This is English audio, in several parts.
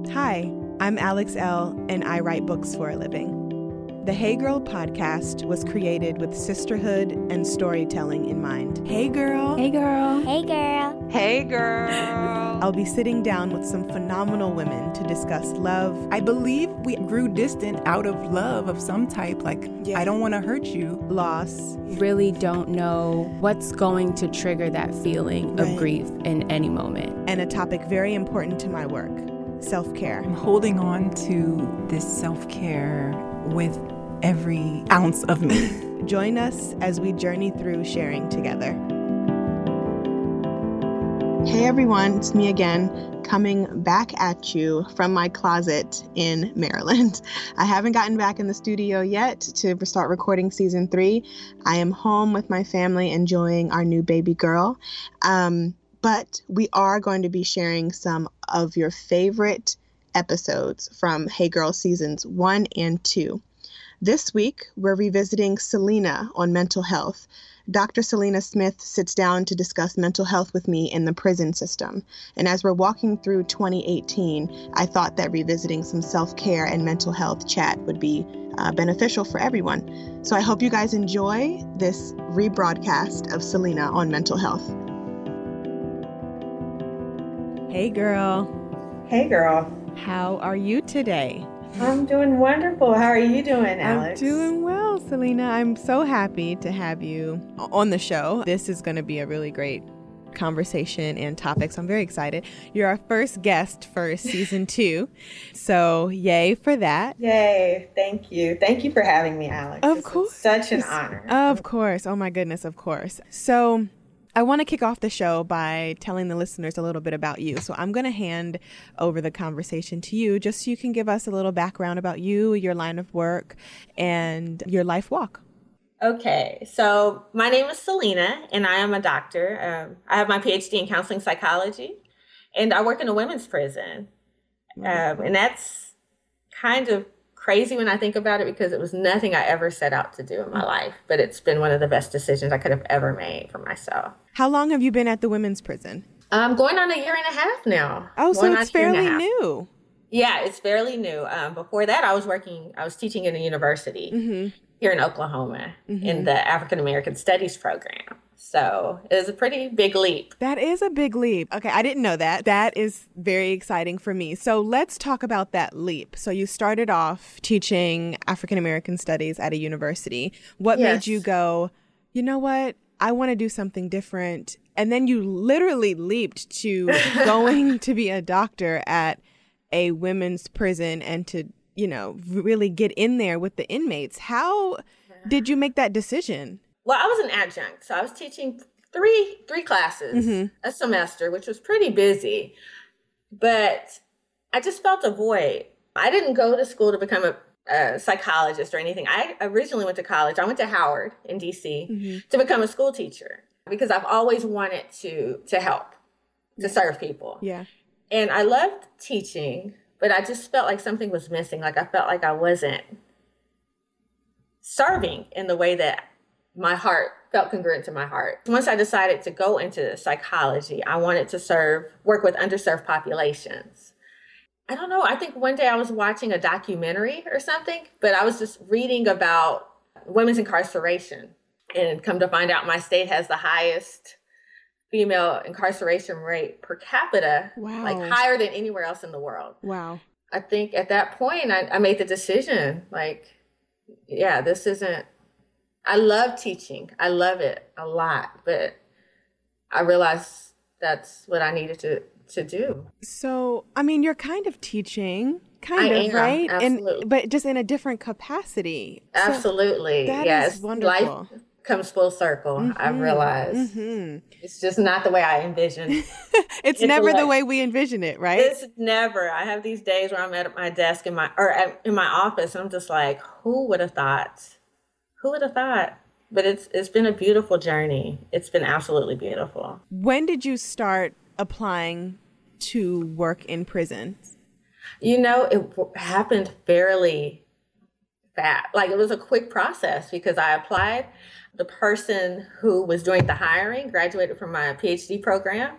Hi, I'm Alex L., and I write books for a living. The Hey Girl podcast was created with sisterhood and storytelling in mind. Hey girl. Hey girl. Hey girl. Hey girl. I'll be sitting down with some phenomenal women to discuss love. I believe we grew distant out of love of some type, I don't want to hurt you. Loss. Really don't know what's going to trigger that feeling of grief in any moment. And a topic very important to my work, self-care. I'm holding on to this self-care with every ounce of me. Join us as we journey through sharing together. Hey everyone, it's me again, coming back at you from my closet in Maryland. I haven't gotten back in the studio yet to start recording season 3. I am home with my family enjoying our new baby girl. But we are going to be sharing some of your favorite episodes from Hey Girl seasons 1 and 2. This week, we're revisiting Selena on mental health. Dr. Selena Smith sits down to discuss mental health with me in the prison system. And as we're walking through 2018, I thought that revisiting some self-care and mental health chat would be beneficial for everyone. So I hope you guys enjoy this rebroadcast of Selena on mental health. Hey girl. Hey girl. How are you today? I'm doing wonderful. How are you doing, Alex? I'm doing well, Selena. I'm so happy to have you on the show. This is going to be a really great conversation and topic, so I'm very excited. You're our first guest for season 2, so yay for that. Yay. Thank you. Thank you for having me, Alex. Of course. Such an honor. Of course. Oh my goodness, of course. So I want to kick off the show by telling the listeners a little bit about you. So I'm going to hand over the conversation to you just so you can give us a little background about you, your line of work, and your life walk. Okay. So my name is Selena, and I am a doctor. I have my PhD in counseling psychology, and I work in a women's prison. And that's kind of crazy when I think about it because it was nothing I ever set out to do in my life, but it's been one of the best decisions I could have ever made for myself. How long have you been at the women's prison? I'm going on a year and a half now. Oh, so it's fairly new. Yeah, it's fairly new. Before that, I was teaching in a university here in Oklahoma in the African American Studies program. So it was a pretty big leap. That is a big leap. Okay, I didn't know that. That is very exciting for me. So let's talk about that leap. So you started off teaching African American Studies at a university. What made you go, you know what? I want to do something different. And then you literally leaped to going to be a doctor at a women's prison and to, really get in there with the inmates. How did you make that decision? Well, I was an adjunct, so I was teaching three classes a semester, which was pretty busy. But I just felt a void. I didn't go to school to become a psychologist or anything. I originally went to college. I went to Howard in D.C. to become a school teacher because I've always wanted to help, to serve people. Yeah. And I loved teaching, but I just felt like something was missing. Like I felt like I wasn't serving in the way that my heart felt congruent to my heart. Once I decided to go into psychology, I wanted to work with underserved populations. I don't know. I think one day I was watching a documentary or something, but I was just reading about women's incarceration and come to find out my state has the highest female incarceration rate per capita, like higher than anywhere else in the world. Wow. I think at that point I made the decision, this isn't, I love teaching. I love it a lot, but I realized that's what I needed to do. So, you're kind of teaching, right? Absolutely. But just in a different capacity. Absolutely. So yes. Is wonderful. Life comes full circle. I've realized it's just not the way I envisioned. It's never the way we envision it, right? It's never. I have these days where I'm at my desk in my office, and I'm just like, who would have thought? Who would have thought? But it's been a beautiful journey. It's been absolutely beautiful. When did you start applying to work in prisons? It happened fairly fast. It was a quick process because I applied. The person who was doing the hiring graduated from my PhD program.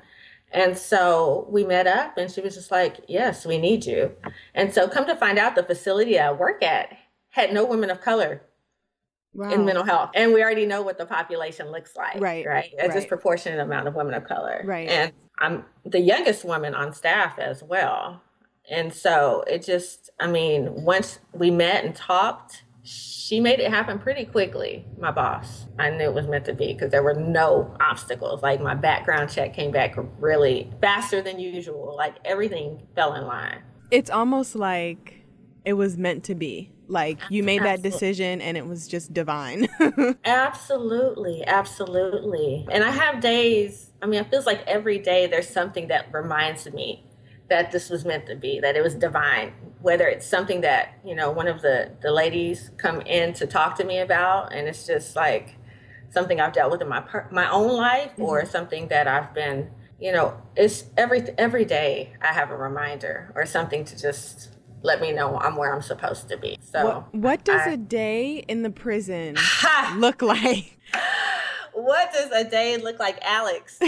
And so we met up and she was just like, yes, we need you. And so come to find out, the facility I work at had no women of color in mental health. And we already know what the population looks like, right? A disproportionate amount of women of color. Right. And I'm the youngest woman on staff as well. And so it just, I mean, once we met and talked, she made it happen pretty quickly, my boss. I knew it was meant to be because there were no obstacles. Like my background check came back really faster than usual. Like everything fell in line. It's almost like it was meant to be. Like you made that decision and it was just divine. Absolutely. Absolutely. And I have days, I mean, it feels like every day there's something that reminds me that this was meant to be, that it was divine. Whether it's something that, you know, one of the ladies come in to talk to me about, and it's just like something I've dealt with in my own life, or something that I've been, you know, it's every day I have a reminder or something to just let me know I'm where I'm supposed to be. So what does a day in the prison look like? What does a day look like, Alex?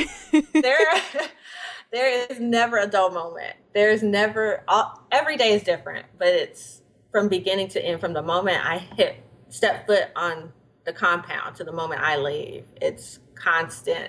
There is never a dull moment. There's never, every day is different, but it's from beginning to end, from the moment I step foot on the compound to the moment I leave. It's constant.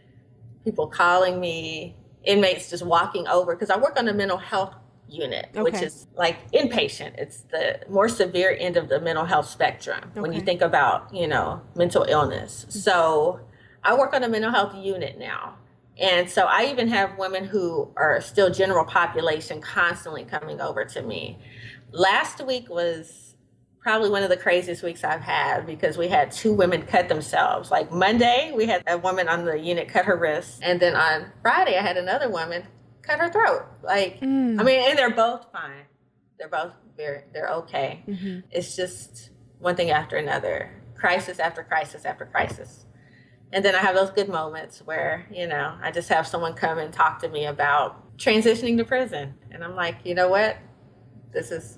People calling me, inmates just walking over, because I work on the mental health unit, which is like inpatient. It's the more severe end of the mental health spectrum when you think about, you know, mental illness. So I work on the mental health unit now. And so I even have women who are still general population constantly coming over to me. Last week was probably one of the craziest weeks I've had, because we had 2 women cut themselves. Like Monday, we had a woman on the unit cut her wrist. And then on Friday, I had another woman cut her throat. Like, I mean, and they're both fine. They're both they're okay. It's just one thing after another, crisis after crisis after crisis. And then I have those good moments where, you know, I just have someone come and talk to me about transitioning to prison. And I'm like, you know what? It's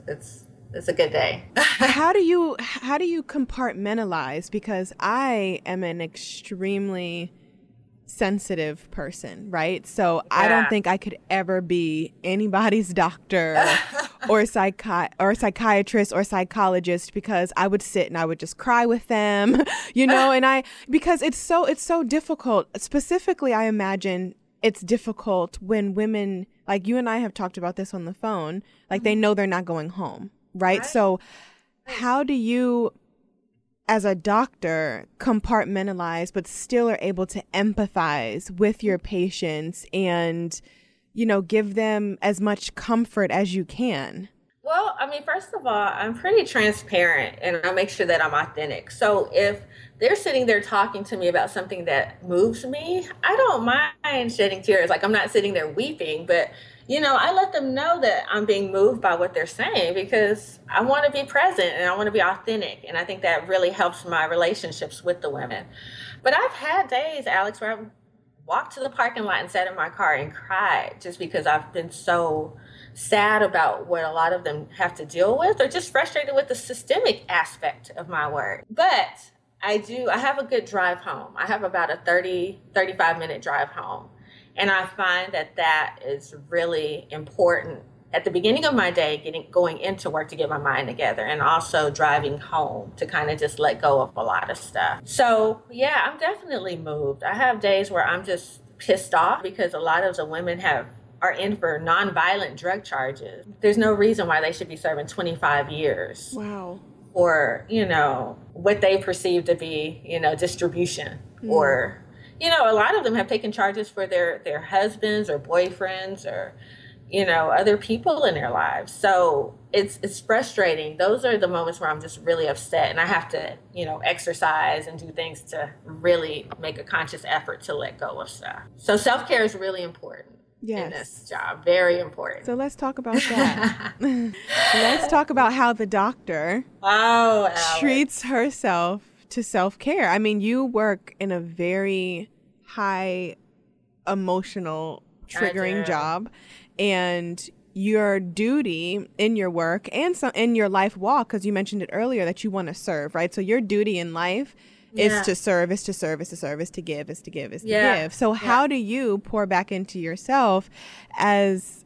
a good day. How do you compartmentalize? Because I am an extremely sensitive person, right? So I don't think I could ever be anybody's doctor or psychiatrist or psychologist, because I would sit and I would just cry with them, you know, because it's so difficult. Specifically, I imagine it's difficult when women, like you and I have talked about this on the phone, like they know they're not going home, right? So how do you, as a doctor, compartmentalize but still are able to empathize with your patients and, you know, give them as much comfort as you can? Well, I mean, first of all, I'm pretty transparent and I make sure that I'm authentic. So if they're sitting there talking to me about something that moves me, I don't mind shedding tears. Like, I'm not sitting there weeping, but, you know, I let them know that I'm being moved by what they're saying, because I want to be present and I want to be authentic. And I think that really helps my relationships with the women. But I've had days, Alex, where I've walked to the parking lot and sat in my car and cried just because I've been so sad about what a lot of them have to deal with, or just frustrated with the systemic aspect of my work. But I have a good drive home. I have about a 35 minute drive home. And I find that is really important at the beginning of my day, going into work to get my mind together, and also driving home to kind of just let go of a lot of stuff. So yeah, I'm definitely moved. I have days where I'm just pissed off because a lot of the women are in for nonviolent drug charges. There's no reason why they should be serving 25 years. Wow. For, you know, what they perceive to be, you know, distribution, or, you know, a lot of them have taken charges for their husbands or boyfriends or, you know, other people in their lives. So it's frustrating. Those are the moments where I'm just really upset, and I have to, you know, exercise and do things to really make a conscious effort to let go of stuff. So self-care is really important. Yes. In this job. Very important. So let's talk about that. Let's talk about how the doctor treats herself to self-care. I mean, you work in a very high emotional triggering job, and your duty in your work and in your life walk, because you mentioned it earlier that you want to serve, right? So your duty in life It's to serve, it's to serve, it's to serve, it's to give, it's to give, it's to give. So how do you pour back into yourself as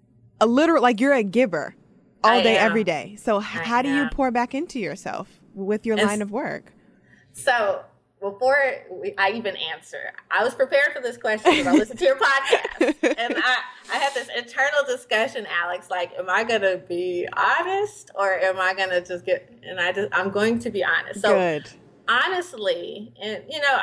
a literal, like you're a giver all day, every day. So how do you pour back into yourself with your line of work? So before I even answer, I was prepared for this question because I listened to your podcast. And I had this internal discussion, Alex, like, am I going to be honest or am I going to just I'm going to be honest. So Good. Honestly, and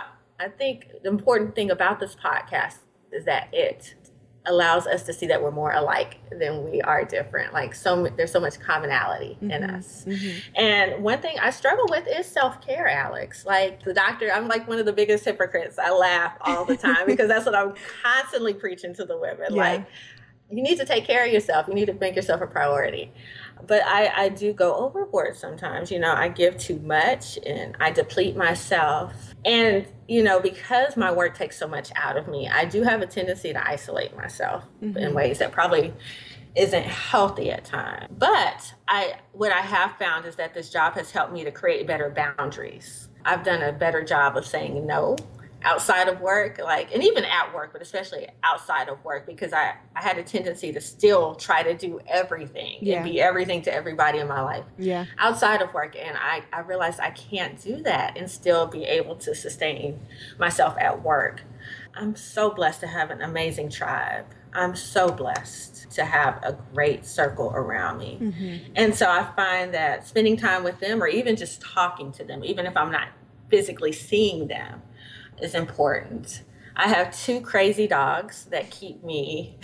I think the important thing about this podcast is that it allows us to see that we're more alike than we are different. Like there's so much commonality in us. Mm-hmm. And one thing I struggle with is self-care, Alex. Like the doctor, I'm like one of the biggest hypocrites. I laugh all the time because that's what I'm constantly preaching to the women. Yeah. Like, you need to take care of yourself. You need to make yourself a priority. But I do go overboard sometimes. I give too much and I deplete myself. And, because my work takes so much out of me, I do have a tendency to isolate myself in ways that probably isn't healthy at times. But what I have found is that this job has helped me to create better boundaries. I've done a better job of saying no outside of work, and even at work, but especially outside of work, because I had a tendency to still try to do everything and be everything to everybody in my life outside of work. And I realized I can't do that and still be able to sustain myself at work. I'm so blessed to have an amazing tribe. I'm so blessed to have a great circle around me. Mm-hmm. And so I find that spending time with them or even just talking to them, even if I'm not physically seeing them, is important. I have 2 crazy dogs that keep me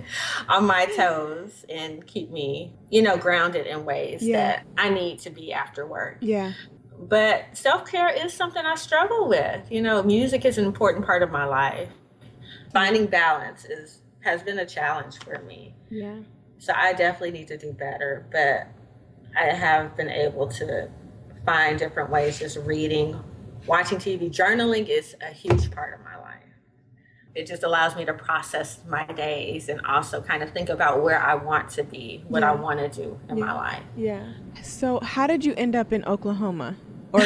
on my toes and keep me, grounded in ways that I need to be after work. Yeah. But self-care is something I struggle with. Music is an important part of my life. Finding balance has been a challenge for me. Yeah. So I definitely need to do better, but I have been able to find different ways, just reading, watching TV. Journaling is a huge part of my life. It just allows me to process my days and also kind of think about where I want to be, what I want to do in my life. Yeah. So how did you end up in Oklahoma? Or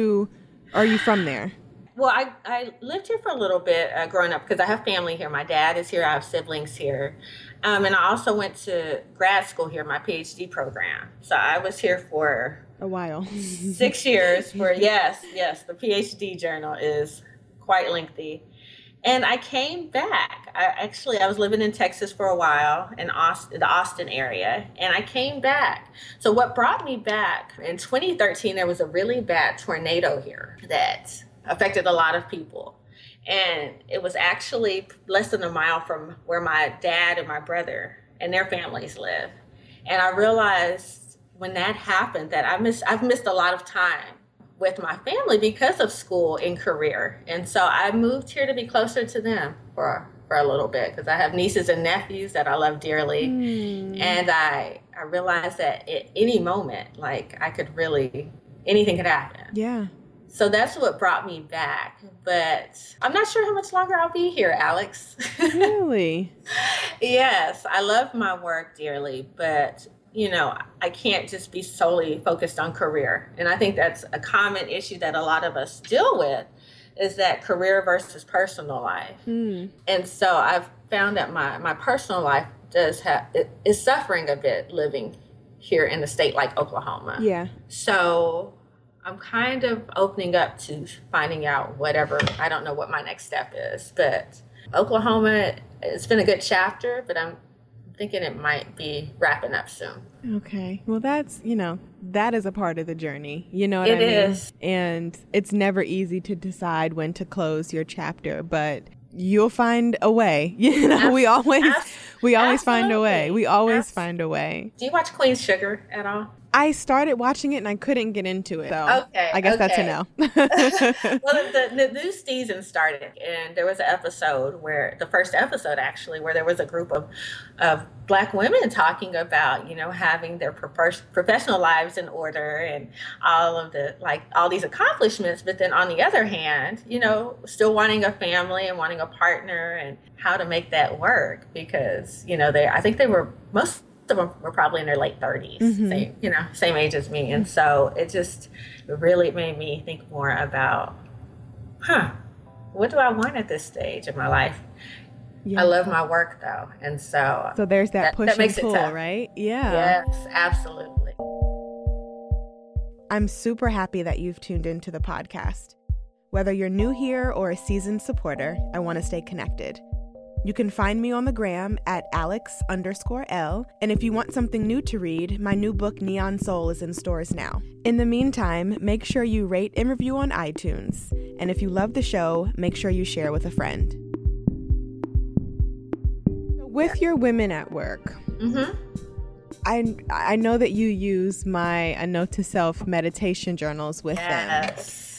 are you from there? Well, I lived here for a little bit growing up because I have family here. My dad is here. I have siblings here. And I also went to grad school here, my PhD program. So I was here for a while. 6 years for, yes, the PhD journal is quite lengthy. And I came back. I was living in Texas for a while in the Austin area, and I came back. So what brought me back, in 2013, there was a really bad tornado here that affected a lot of people. And it was actually less than a mile from where my dad and my brother and their families live. And I realized when that happened that I've missed a lot of time with my family because of school and career. And so I moved here to be closer to them for a little bit because I have nieces and nephews that I love dearly. And I realized that at any moment, anything could happen. Yeah. So that's what brought me back. But I'm not sure how much longer I'll be here, Alex. Really? Yes, I love my work dearly, but I can't just be solely focused on career. And I think that's a common issue that a lot of us deal with, is that career versus personal life. And so I've found that my personal life is suffering a bit living here in a state like Oklahoma. Yeah. So I'm kind of opening up to finding out I don't know what my next step is, but Oklahoma, it's been a good chapter, but I'm thinking it might be wrapping up soon. Okay. Well, that's, that is a part of the journey. You know what I mean? It is. And it's never easy to decide when to close your chapter, but you'll find a way. We always find a way. We always find a way. Do you watch Queen Sugar at all? I started watching it and I couldn't get into it. So okay. I guess that's a no. Well, the new season started, and there was an episode the first episode actually, where there was a group of Black women talking about, having their professional lives in order and all these accomplishments. But then on the other hand, still wanting a family and wanting a partner and how to make that work because, I think most of them were probably in their late 30s, Mm-hmm. same age as me. And so it just really made me think more about, what do I want at this stage of my life? Yeah. I love my work though. And so there's that push and pull, it tough. Right? Yeah. Yes, absolutely. I'm super happy that you've tuned into the podcast. Whether you're new here or a seasoned supporter, I want to stay connected. You can find me on the gram at Alex_L. And if you want something new to read, my new book, Neon Soul, is in stores now. In the meantime, make sure you rate and review on iTunes. And if you love the show, make sure you share with a friend. With your women at work, I know that you use my A Note to Self meditation journals with them.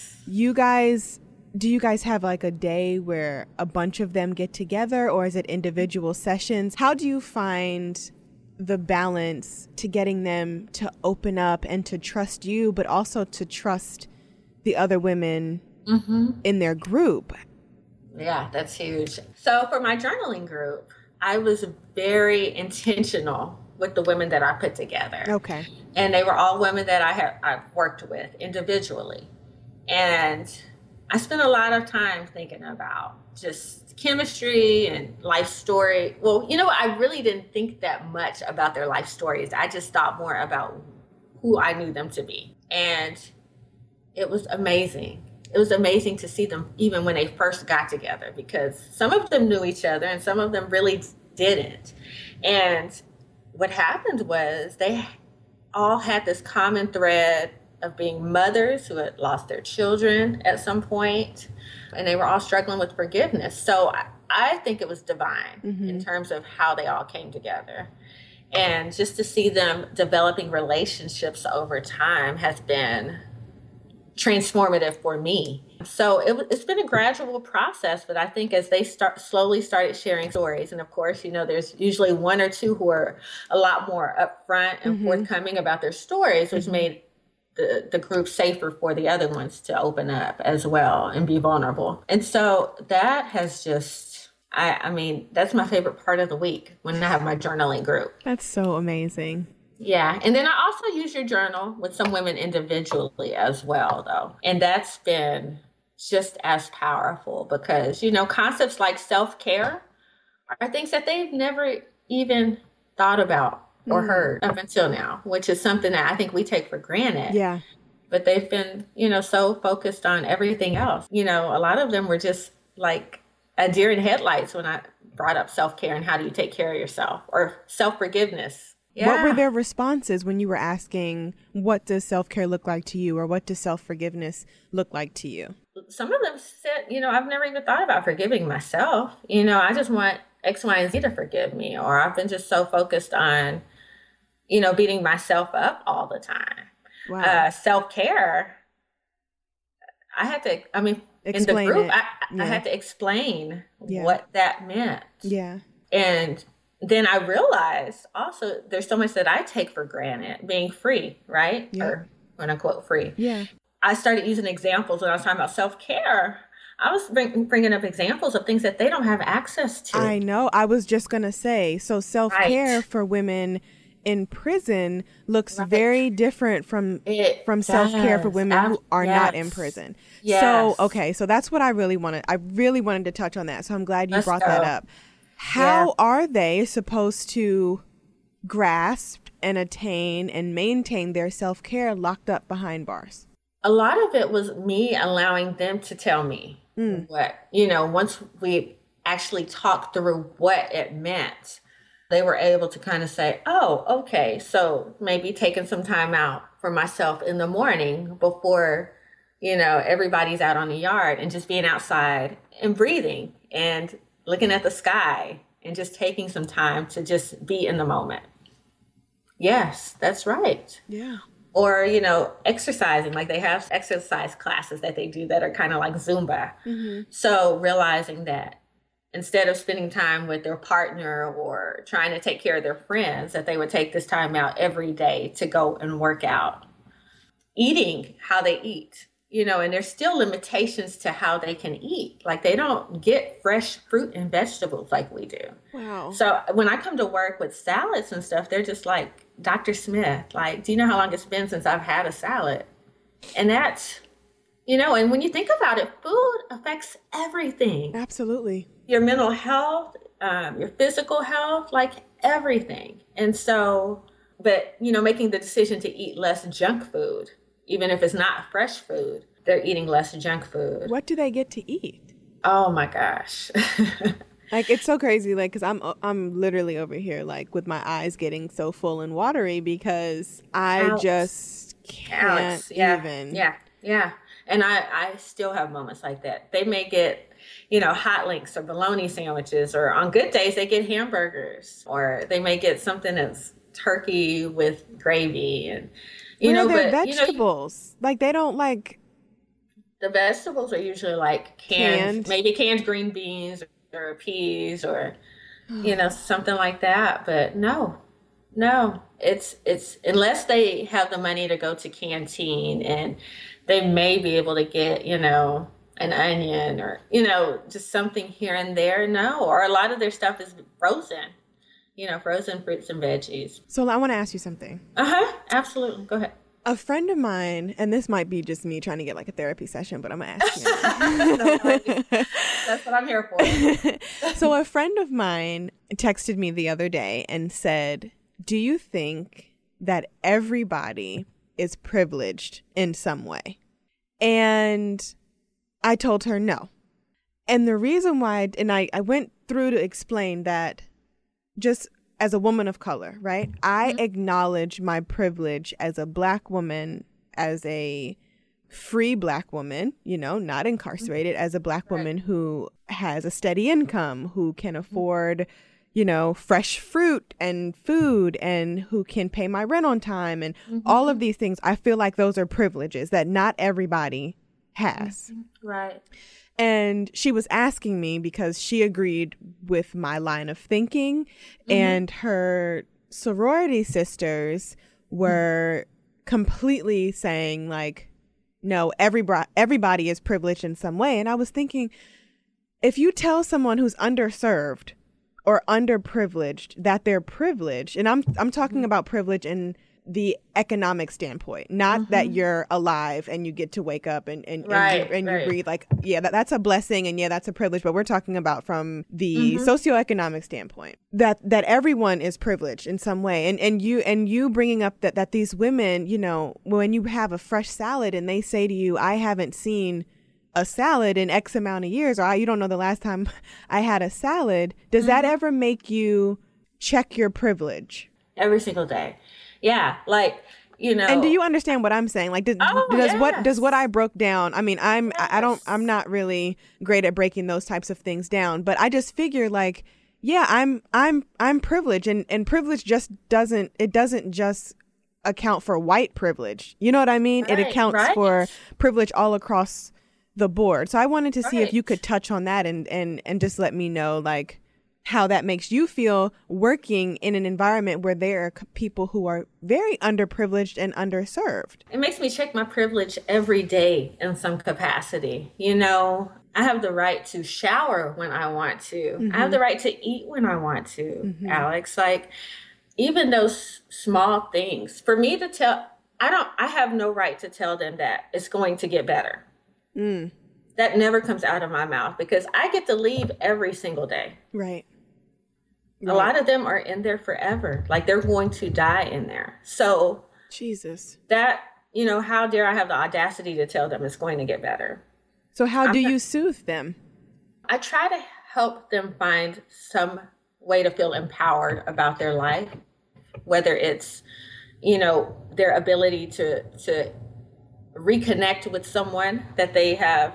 Do you guys have like a day where a bunch of them get together, or is it individual sessions? How do you find the balance to getting them to open up and to trust you, but also to trust the other women in their group? Yeah, that's huge. So for my journaling group, I was very intentional with the women that I put together. Okay. And they were all women that I've worked with individually. And I spent a lot of time thinking about just chemistry and life story. Well, I really didn't think that much about their life stories. I just thought more about who I knew them to be. And it was amazing. It was amazing to see them even when they first got together, because some of them knew each other and some of them really didn't. And what happened was they all had this common thread of being mothers who had lost their children at some point, and they were all struggling with forgiveness. So I think it was divine in terms of how they all came together. And just to see them developing relationships over time has been transformative for me. So it's been a gradual process, but I think as they slowly started sharing stories, and of course, there's usually one or two who are a lot more upfront and forthcoming about their stories, which made the group safer for the other ones to open up as well and be vulnerable. And so that has just, I mean, that's my favorite part of the week when I have my journaling group. That's so amazing. Yeah. And then I also use your journal with some women individually as well, though. And that's been just as powerful because, concepts like self-care are things that they've never even thought about or heard up until now, which is something that I think we take for granted. Yeah. But they've been, so focused on everything else. A lot of them were just like a deer in headlights when I brought up self-care and how do you take care of yourself, or self-forgiveness. Yeah. What were their responses when you were asking, what does self-care look like to you, or what does self-forgiveness look like to you? Some of them said, I've never even thought about forgiving myself. I just want X, Y, and Z to forgive me. Or I've been just so focused on, beating myself up all the time. Wow. Self-care, I had to, in the group, I had to explain what that meant. Yeah. And then I realized also there's so much that I take for granted, being free, right? Yeah. Or quote unquote free. Yeah. I started using examples when I was talking about self-care. I was bringing up examples of things that they don't have access to. I know. I was just going to say, so self-care for women in prison looks very different from self-care for women who are not in prison. Yes. So, okay. So that's what I really wanted to touch on that. So I'm glad you brought that up. How are they supposed to grasp and attain and maintain their self-care locked up behind bars? A lot of it was me allowing them to tell me what, once we actually talked through what it meant, they were able to kind of say, oh, okay, so maybe taking some time out for myself in the morning before, everybody's out on the yard, and just being outside and breathing and looking at the sky and just taking some time to just be in the moment. Yes, that's right. Yeah. Or, exercising, like they have exercise classes that they do that are kind of like Zumba. So realizing that instead of spending time with their partner or trying to take care of their friends, that they would take this time out every day to go and work out. Eating how they eat, and there's still limitations to how they can eat. Like they don't get fresh fruit and vegetables like we do. Wow. So when I come to work with salads and stuff, they're just like, Dr. Smith, like, do you know how long it's been since I've had a salad? And that's, and when you think about it, food affects everything. Absolutely. Your mental health, your physical health, like everything. And so, but, making the decision to eat less junk food, even if it's not fresh food, they're eating less junk food. What do they get to eat? Oh my gosh. Like, it's so crazy, like, because I'm literally over here, like, with my eyes getting so full and watery because I just can't even. Yeah. And I still have moments like that. They may get, hot links or bologna sandwiches, or on good days, they get hamburgers, or they may get something that's turkey with gravy. And, but vegetables, like, they don't like. The vegetables are usually like maybe canned green beans or peas or, something like that. But no, it's unless they have the money to go to Canteen, and they may be able to get, an onion or, just something here and there. No, or a lot of their stuff is frozen, frozen fruits and veggies. So I want to ask you something. Absolutely. Go ahead. A friend of mine, and this might be just me trying to get like a therapy session, but I'm going to ask you. That's what I'm here for. So a friend of mine texted me the other day and said, do you think that everybody is privileged in some way? And I told her no. And the reason why, I went through to explain that just as a woman of color, right? I acknowledge my privilege as a Black woman, as a free Black woman, not incarcerated, as a Black woman who has a steady income, who can afford, fresh fruit and food, and who can pay my rent on time, and all of these things. I feel like those are privileges that not everybody has. Right. And she was asking me because she agreed with my line of thinking, and her sorority sisters were completely saying like, no, everybody is privileged in some way. And I was thinking, if you tell someone who's underserved or underprivileged that they're privileged, and I'm talking about privilege in the economic standpoint, not that you're alive and you get to wake up and you breathe, like, that's a blessing, and that's a privilege, but we're talking about from the socioeconomic standpoint, that everyone is privileged in some way. And you bringing up that these women, when you have a fresh salad and they say to you, I haven't seen a salad in X amount of years, or you don't know the last time I had a salad, does that ever make you check your privilege? Every single day. Yeah, like, And do you understand what I'm saying? Like, does what I broke down? I mean, I'm not really great at breaking those types of things down, but I just figure like, I'm privileged, and privilege doesn't just account for white privilege. You know what I mean? It accounts for privilege all across the board. So I wanted to see if you could touch on that and just let me know like how that makes you feel working in an environment where there are people who are very underprivileged and underserved. It makes me check my privilege every day in some capacity. I have the right to shower when I want to. I have the right to eat when I want to, Alex. Like, even those small things, for me to tell, I have no right to tell them that it's going to get better. That never comes out of my mouth, because I get to leave every single day. Right. A lot of them are in there forever. Like, they're going to die in there. So Jesus, that, how dare I have the audacity to tell them it's going to get better? So how do you soothe them? I try to help them find some way to feel empowered about their life, whether it's, their ability to reconnect with someone that they have,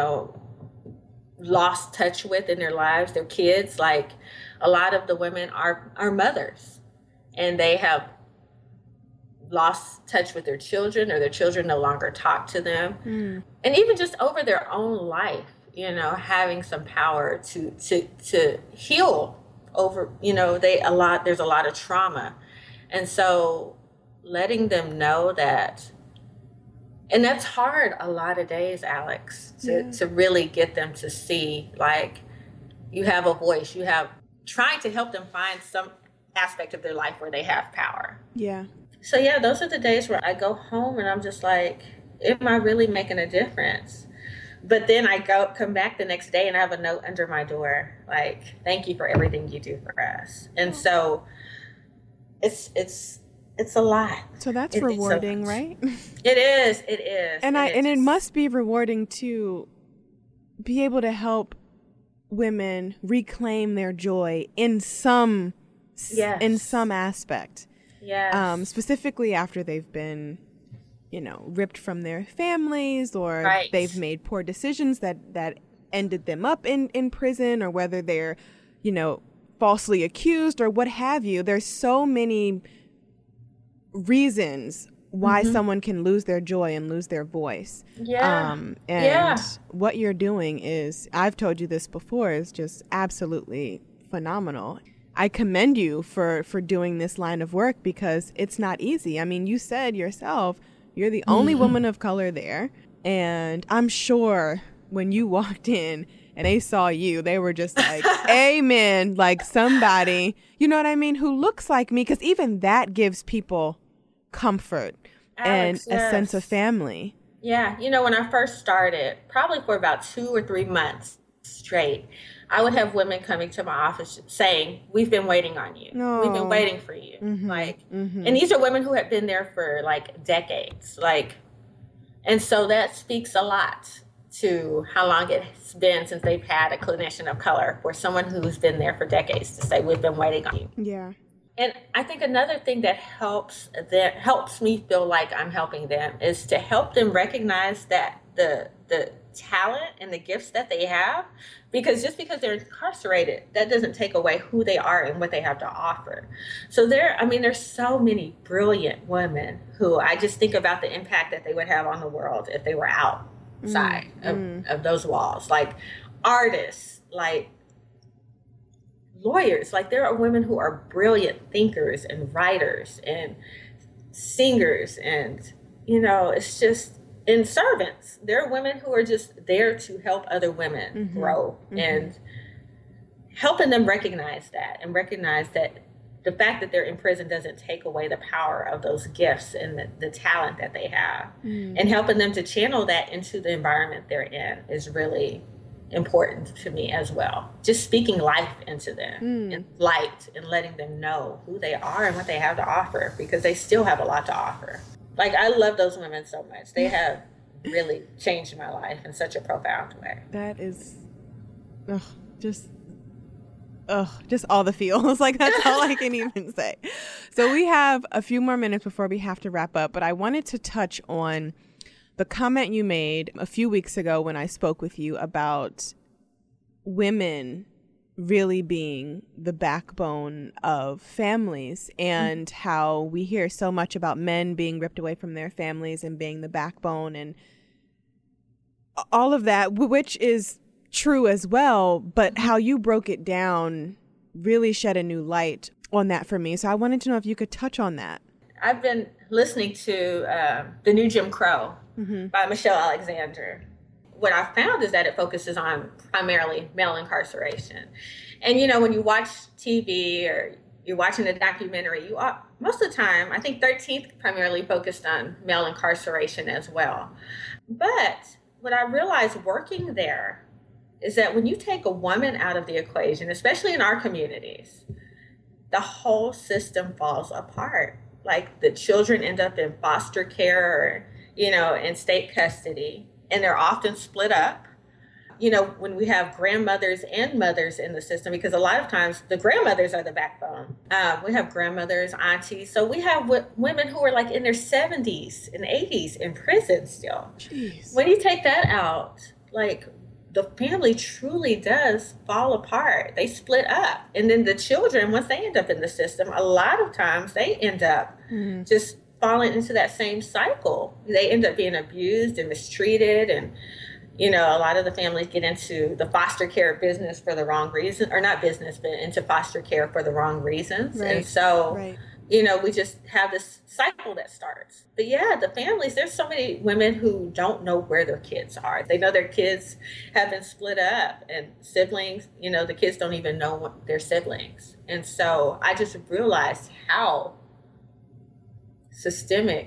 lost touch with in their lives, their kids. Like, a lot of the women are mothers, and they have lost touch with their children, or their children no longer talk to them. And even just over their own life, having some power to heal over, there's a lot of trauma. And so letting them know that And that's hard a lot of days, Alex, to really get them to see, like, you have a voice, you have trying to help them find some aspect of their life where they have power. Yeah. So yeah, those are the days where I go home and I'm just like, am I really making a difference? But then I come back the next day and I have a note under my door, like, thank you for everything you do for us. And so it's a lot. So that's rewarding, right? It is. And it must be rewarding to be able to help women reclaim their joy in some aspect. Yes. Specifically after they've been, ripped from their families, or they've made poor decisions that ended them up in prison, or whether they're, falsely accused or what have you. There's so many reasons why someone can lose their joy and lose their voice. What you're doing is, I've told you this before, is just absolutely phenomenal. I commend you for doing this line of work, because it's not easy. I mean, you said yourself, you're the only woman of color there. And I'm sure when you walked in and they saw you, they were just like, amen, like somebody, you know what I mean, who looks like me. Because even that gives people comfort, Alex, and a sense of family. Yeah. When I first started, probably for about 2 or 3 months straight, I would have women coming to my office saying, we've been waiting on you. Oh. We've been waiting for you. And these are women who have been there for like decades. And so that speaks a lot to how long it's been since they've had a clinician of color, or someone who's been there for decades, to say, we've been waiting on you. Yeah. And I think another thing that helps me feel like I'm helping them is to help them recognize that the talent and the gifts that they have, because just because they're incarcerated, that doesn't take away who they are and what they have to offer. So there's so many brilliant women who I just think about the impact that they would have on the world if they were outside of those walls, like artists, like lawyers. Like, there are women who are brilliant thinkers and writers and singers, and it's just, and servants. There are women who are just there to help other women grow, and helping them recognize that, and recognize that the fact that they're in prison doesn't take away the power of those gifts and the talent that they have, and helping them to channel that into the environment they're in is really important to me as well. Just speaking life into them and light, and letting them know who they are and what they have to offer, because they still have a lot to offer. Like, I love those women so much. They have really changed my life in such a profound way. That is just all the feels. Like, that's all I can even say. So we have a few more minutes before we have to wrap up, but I wanted to touch on the comment you made a few weeks ago when I spoke with you about women really being the backbone of families, and how we hear so much about men being ripped away from their families and being the backbone, and all of that, which is true as well, but how you broke it down really shed a new light on that for me. So I wanted to know if you could touch on that. I've been listening to The New Jim Crow by Michelle Alexander. What I found is that it focuses on primarily male incarceration. And, when you watch TV or you're watching a documentary, most of the time, I think 13th primarily focused on male incarceration as well. But what I realized working there is that when you take a woman out of the equation, especially in our communities, the whole system falls apart. Like, the children end up in foster care or, in state custody, and they're often split up. When we have grandmothers and mothers in the system, because a lot of times the grandmothers are the backbone. We have grandmothers, aunties. So we have women who are like in their 70s and 80s in prison still. Jeez. When you take that out, like, the family truly does fall apart. They split up. And then the children, once they end up in the system, a lot of times they end up just falling into that same cycle. They end up being abused and mistreated, and a lot of the families get into the foster care business for the wrong reason, or not business, but into foster care for the wrong reasons. Right. And so we just have this cycle that starts. But yeah, the families, there's so many women who don't know where their kids are. They know their kids have been split up, and siblings, the kids don't even know their siblings. And so I just realized how systemic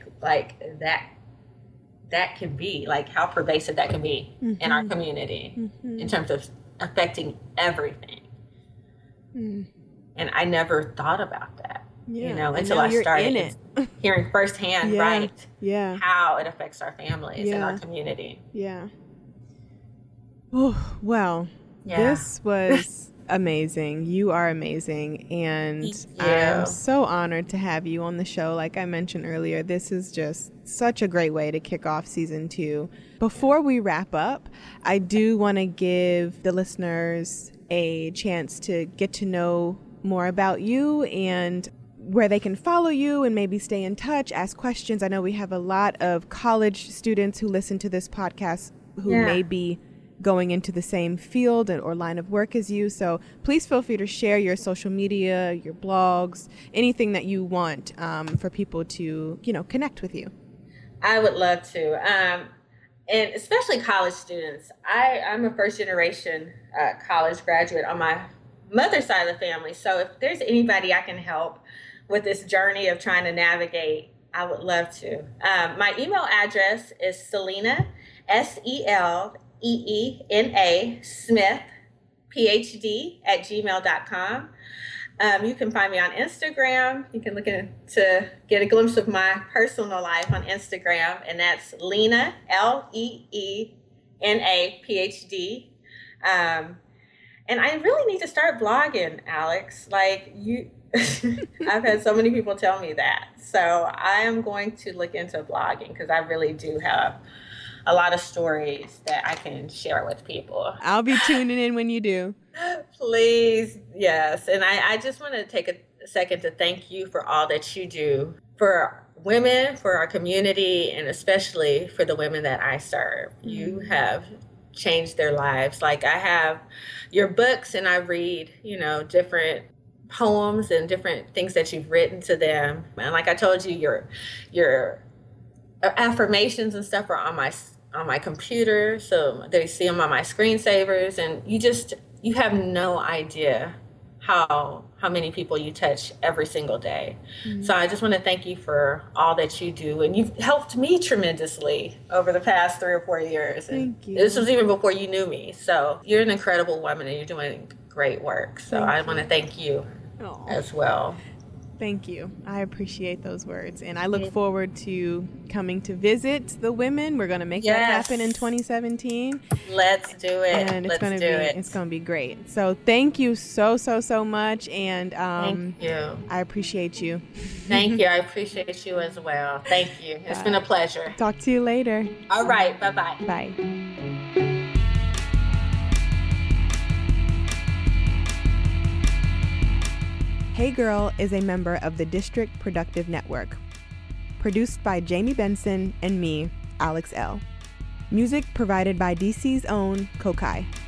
that can be, how pervasive that can be in our community in terms of affecting everything. And I never thought about that, until I started hearing firsthand, how it affects our families and our community. Yeah. Oh, well, this was amazing. You are amazing. And I'm so honored to have you on the show. Like I mentioned earlier, this is just such a great way to kick off season 2. Before we wrap up, I do want to give the listeners a chance to get to know more about you and where they can follow you and maybe stay in touch, ask questions. I know we have a lot of college students who listen to this podcast who may be going into the same field or line of work as you. So please feel free to share your social media, your blogs, anything that you want for people to, connect with you. I would love to. And especially college students. I'm a first generation college graduate on my mother's side of the family. So if there's anybody I can help with this journey of trying to navigate, I would love to. My email address is Selena, SELEENA Smith, PhD @gmail.com. You can find me on Instagram. You can look to get a glimpse of my personal life on Instagram, and that's Lena, LEENA PhD. And I really need to start blogging, Alex. I've had so many people tell me that. So I am going to look into blogging because I really do have a lot of stories that I can share with people. I'll be tuning in when you do. Please, yes. And I just want to take a second to thank you for all that you do for women, for our community, and especially for the women that I serve. You have changed their lives. I have your books and I read, different poems and different things that you've written to them. And like I told you, your affirmations and stuff are on my computer, so they see them on my screensavers, and you have no idea how many people you touch every single day. So I just want to thank you for all that you do, and you've helped me tremendously over the past 3 or 4 years. Thank you. This was even before you knew me, so you're an incredible woman and you're doing great work. So I want to thank you as well. Thank you. I appreciate those words. And I look forward to coming to visit the women. We're going to make that happen in 2017. Let's do it. And it's going to be great. So thank you so much. And thank you. I appreciate you. Thank you. I appreciate you as well. Thank you. It's been a pleasure. Talk to you later. All right. Bye-bye. Bye. Hey Girl is a member of the District Productive Network. Produced by Jamie Benson and me, Alex L. Music provided by DC's own Kokai.